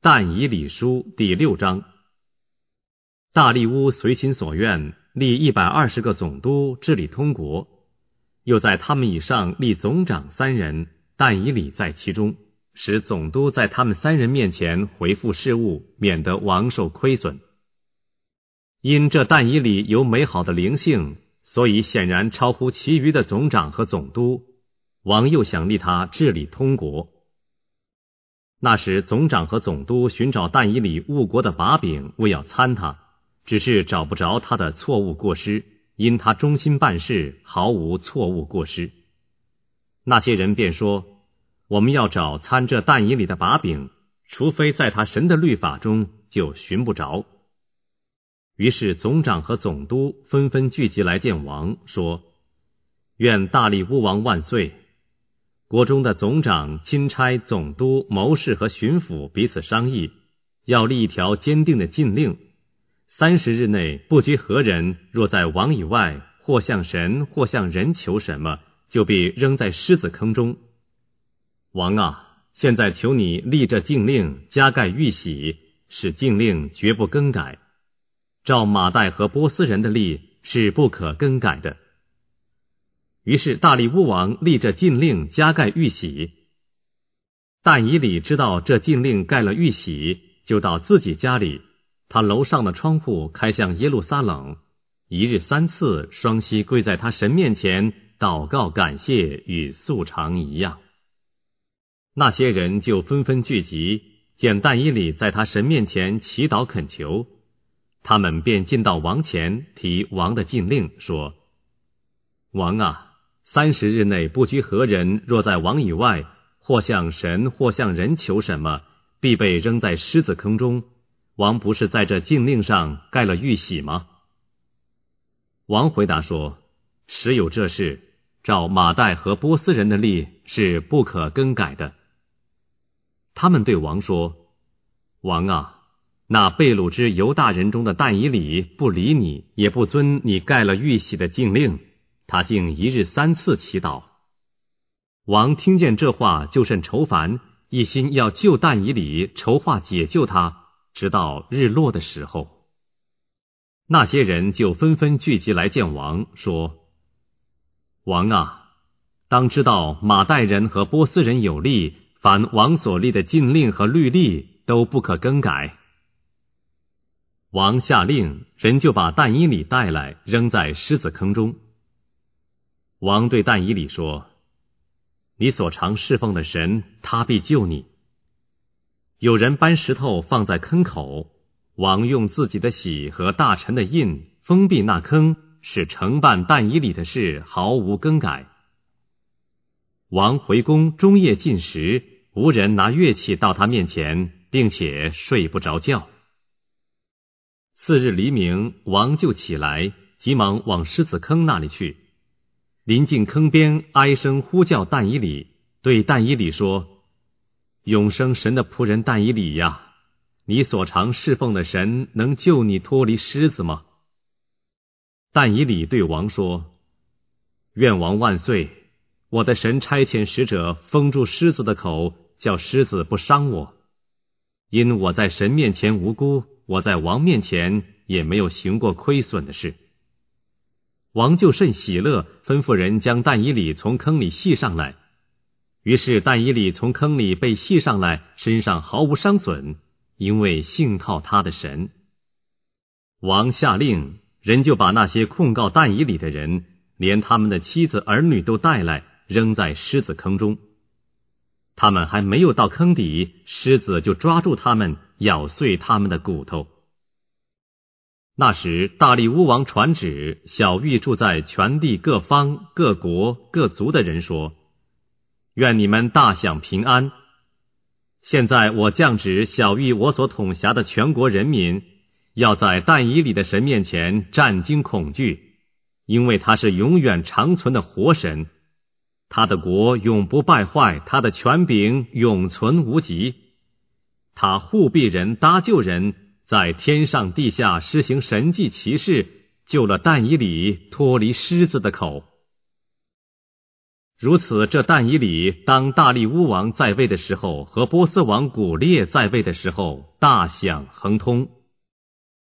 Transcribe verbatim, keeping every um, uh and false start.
但以理书第六章。大利乌随心所愿，立一百二十个总督治理通国，又在他们以上立总长三人，但以理在其中，使总督在他们三人面前回复事务，免得王受亏损。因这但以理有美好的灵性，所以显然超乎其余的总长和总督，王又想立他治理通国。那时总长和总督寻找但以理误国的把柄，为要参他，只是找不着他的错误过失，因他忠心办事，毫无错误过失。那些人便说，我们要找参这但以理的把柄，除非在他神的律法中，就寻不着。于是总长和总督纷纷聚集来见王，说，愿大利乌王万岁。国中的总长、钦差、总督、谋士和巡抚彼此商议，要立一条坚定的禁令，三十日内不拘何人，若在王以外，或向神或向人求什么，就必扔在狮子坑中。王啊，现在求你立这禁令，加盖玉玺，使禁令绝不更改。照马代和波斯人的例是不可更改的。于是大利乌王立这禁令，加盖玉玺。但以理知道这禁令盖了玉玺，就到自己家里，他楼上的窗户开向耶路撒冷，一日三次双膝跪在他神面前，祷告感谢，与素常一样。那些人就纷纷聚集，见但以理在他神面前祈祷恳求，他们便进到王前，提王的禁令，说，王啊，三十日内不拘何人，若在王以外，或向神或向人求什么，必被扔在狮子坑中。王不是在这禁令上盖了玉玺吗？王回答说，实有这事，照马代和波斯人的例是不可更改的。他们对王说，王啊，那被掳之犹大人中的但以理不理你，也不遵你盖了玉玺的禁令，他竟一日三次祈祷。王听见这话，就甚愁烦，一心要救但以理，筹划解救他，直到日落的时候。那些人就纷纷聚集来见王，说，王啊，当知道马代人和波斯人有例，凡王所立的禁令和律例都不可更改。王下令，人就把但以理带来，扔在狮子坑中。王对但以理说，你所常侍奉的神，他必救你。有人搬石头放在坑口，王用自己的玺和大臣的印封闭那坑，使承办但以理的事毫无更改。王回宫终夜禁食，无人拿乐器到他面前，并且睡不着觉。次日黎明，王就起来，急忙往狮子坑那里去。临近坑边，哀声呼叫但以理，对但以理说，永生神的仆人但以理呀，你所常侍奉的神能救你脱离狮子吗？但以理对王说，愿王万岁，我的神差遣使者封住狮子的口，叫狮子不伤我。因我在神面前无辜，我在王面前也没有行过亏损的事。王就甚喜乐，吩咐人将但以理从坑里系上来。于是但以理从坑里被系上来，身上毫无伤损，因为信靠他的神。王下令，人就把那些控告但以理的人，连他们的妻子儿女都带来，扔在狮子坑中。他们还没有到坑底，狮子就抓住他们，咬碎他们的骨头。那时大利乌王传旨，晓谕住在全地各方各国各族的人说，愿你们大享平安。现在我降旨晓谕我所统辖的全国人民，要在但以理的神面前战惊恐惧，因为他是永远长存的活神，他的国永不败坏，他的权柄永存无极。他护庇人，搭救人，在天上地下施行神迹奇事，救了但以理脱离狮子的口。 如此，这但以理当大利乌王在位的时候和波斯王古列在位的时候，大享亨通。